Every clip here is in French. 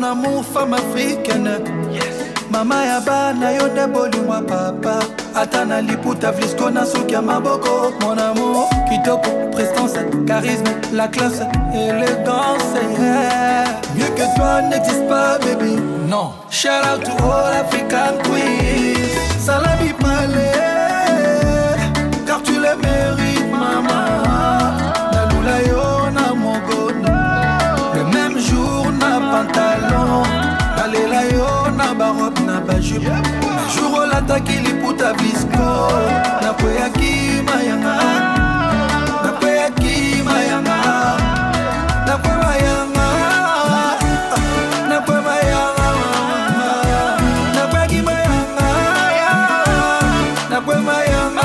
amour, femme africaine. Mama ya bana yo de bolingo papa. Atana liputa vlisco na soki ya maboko. Mon amour, kitoko, prestance, charisme, la classe, élégance, yeah. Mieux que toi n'existe pas, baby. Non. Shout out to all African queens. Salami Palais, car tu le mérites, maman. Nalula yo na mongono. Le même jour na pantalon. Nalela yo na barob na bajup. Na jour lataki liputa visco. Na kweyaki mayanga. Na kweyaki mayanga. Na kwe mayanga. Na kwe mayanga. Na kweyaki mayanga. Na kwe mayanga.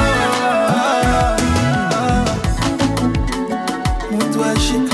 Mutu ashik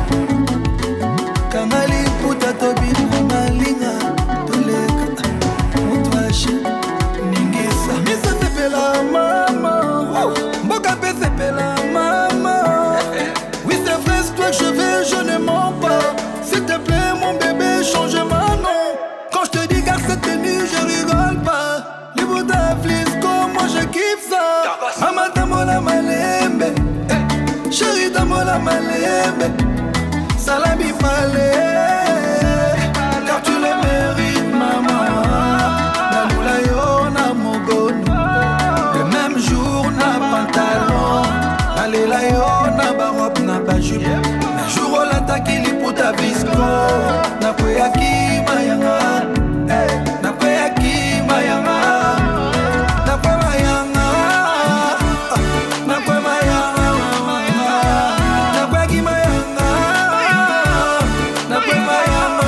Kamali puta tobi malinga toleka mutu ashik Ningisa Misa sepela mama Mboka pe sepela mama. Oui c'est vrai c'est toi que je veux, je ne mens pas. S'il te plaît mon bébé change ma nom. Quand je te dis garde cette tenue je rigole pas. Les bouts d'Aflisco moi je kiffe ça. Maman tamola malembe. Chérie tamola malembe. Salami Palais, car tu le mérites, maman. Nalula yo na mogono. Le même jour na pantalon. Nalela yo na barob na bajup. Na jour olataki liputa visco. Na kweyaki mayanga. Na kweyaki mayanga. Na kwe mayanga. Na kwe mayanga. Na kweyaki mayanga. Na kwe mayanga.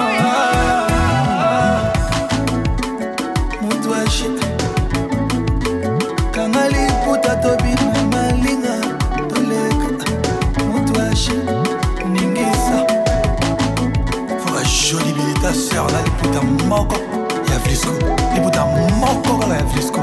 Mutu ashik Kangali puta tobi na malinga toleka mutu ashik Ningisa Faut la jolie bilita sœur là les puta moko ya Vlisco. Les puta moko là ya Vlisco.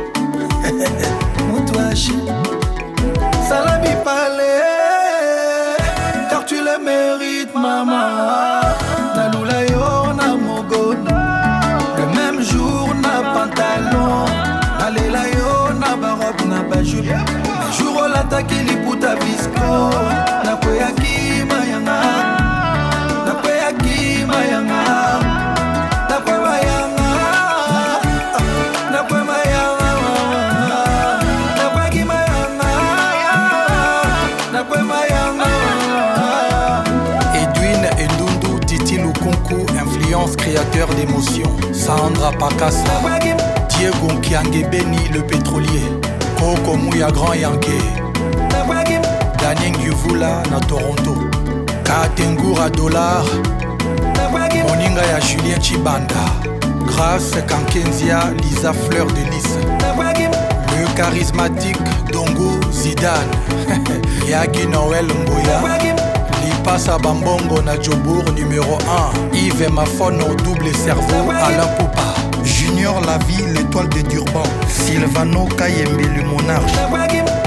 Mutu ashik Salami Palais, car tu le mérites maman. Nalula yo na mogono. Le même jour na pantalon. Nalela yo na barob na bajup. Na jour olataki liputa visco. Na kweyaki mayanga. Na kweyaki mayanga. Na kwe mayanga. Na kwe mayanga. Na kweyaki mayanga. Na kwe mayanga. Edwin Endundu, Titi Lukunku, influence créateur d'émotions. Sandra Pakassa, Diego Nkiangebeni le pétrolier. Koko Mouya Grand Yankee, Daniel Yuvula na Toronto. Katengura Dollar, Moninga ya Julien Chibanda. Grâce Kankenzia, Lisa Fleur de Lys. Le charismatique Dongo Zidane. Yagi Noël Mboya. Lipasa Bambongo na Djobour numéro 1. Yves Mafono double cerveau Alain Poupa. Junior La Vie, l'étoile de Durban. Sylvano Kayembe le monarque.